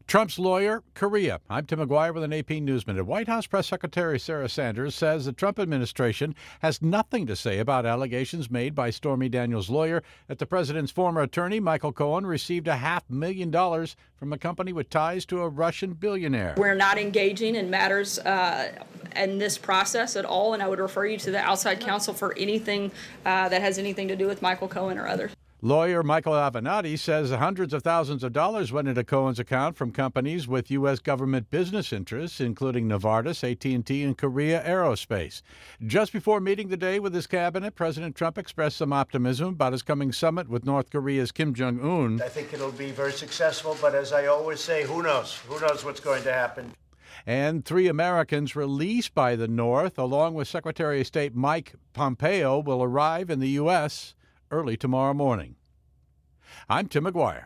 Trump's lawyer, Korea. I'm Tim McGuire with an AP News Minute. White House Press Secretary Sarah Sanders says the Trump administration has nothing to say about allegations made by Stormy Daniels' lawyer that the president's former attorney, Michael Cohen, received $500,000 from a company with ties to a Russian billionaire. We're not engaging in matters in this process at all, and I would refer you to the outside counsel for anything that has anything to do with Michael Cohen or others. Lawyer Michael Avenatti says hundreds of thousands of dollars went into Cohen's account from companies with U.S. government business interests, including Novartis, AT&T, and Korea Aerospace. Just before meeting today with his cabinet, President Trump expressed some optimism about his coming summit with North Korea's Kim Jong-un. I think it'll be very successful, but as I always say, who knows? Who knows what's going to happen? And 3 Americans released by the North, along with Secretary of State Mike Pompeo, will arrive in the U.S. early tomorrow morning. I'm Tim McGuire.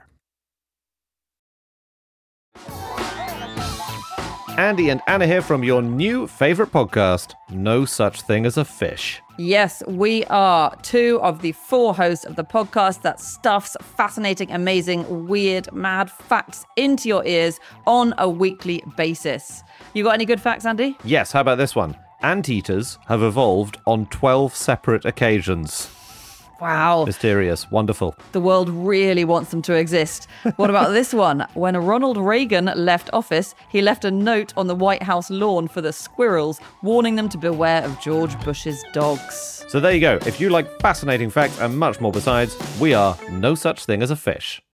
Andy and Anna here from your new favourite podcast, No Such Thing as a Fish. Yes, we are 2 of the 4 hosts of the podcast that stuffs fascinating, amazing, weird, mad facts into your ears on a weekly basis. You got any good facts, Andy? Yes, how about this one? Anteaters have evolved on 12 separate occasions. Wow. Mysterious. Wonderful. The world really wants them to exist. What about this one? When Ronald Reagan left office, he left a note on the White House lawn for the squirrels, warning them to beware of George Bush's dogs. So there you go. If you like fascinating facts and much more besides, we are No Such Thing as a Fish.